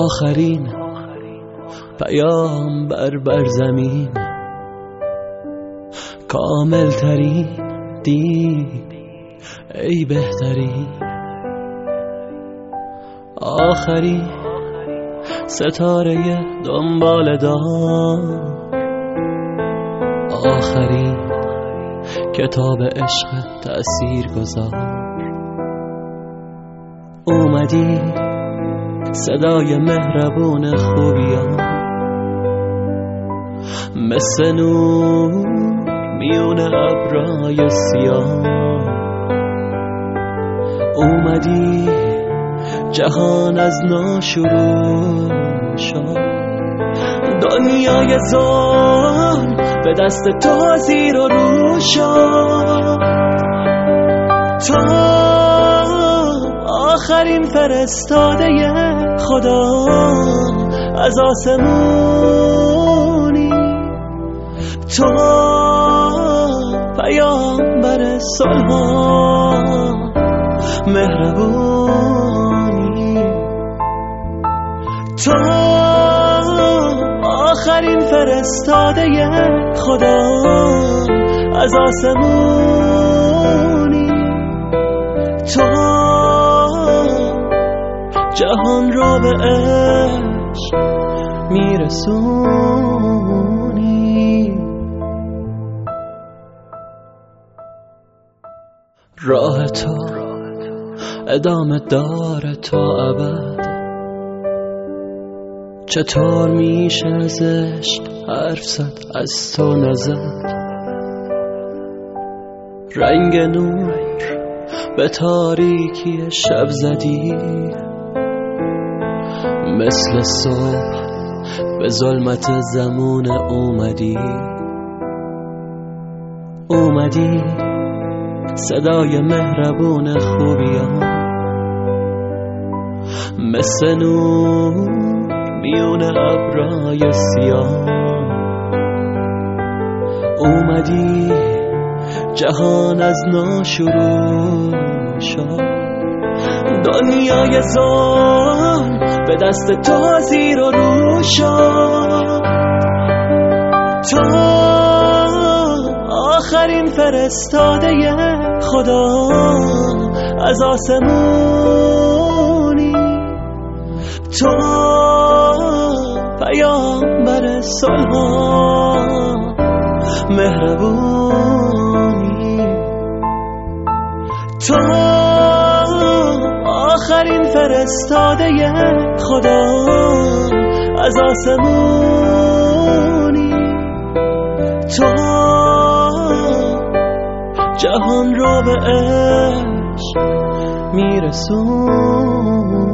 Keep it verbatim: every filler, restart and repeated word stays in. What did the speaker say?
آخرین پیامبر بر زمین، کامل ترین دین ای بهترین، آخرین ستاره دنبال دار، آخرین کتاب عشق تأثیر گذار. اومدی صدای مهربون خوبیان، مثل نور میون ابرای سیاه. اومدی جهان از نو شروع شد، دنیای ظلم به دست تو زیر و رو شد. تو آخرین فرستاده خدا از آسمونی، تو پیامبر صلح و مهربونی، تو آخرین فرستاده خدا از آسمونی، تو جهان را به عشق میرسونی. راه تو ادامه داره تا ابد، چطور میشه از عشق حرف زد از تو نزد. رنگ نور به تاریکی شب زدی، مثل صبح به ظلمت زمان اومدی. اومدی صدای مهربون خوبیان، مثل نور میون ابرای سیاه. اومدی جهان از نو شروع شد، دنیای ظلم به دست تو زیر و رو شد. تو آخرین فرستاده خدا از آسمونی، تو پیامبر صلح و مهربونی، تو آخرین فرستاده خدا از آسمونی، تو جهان را به عشق میرسون.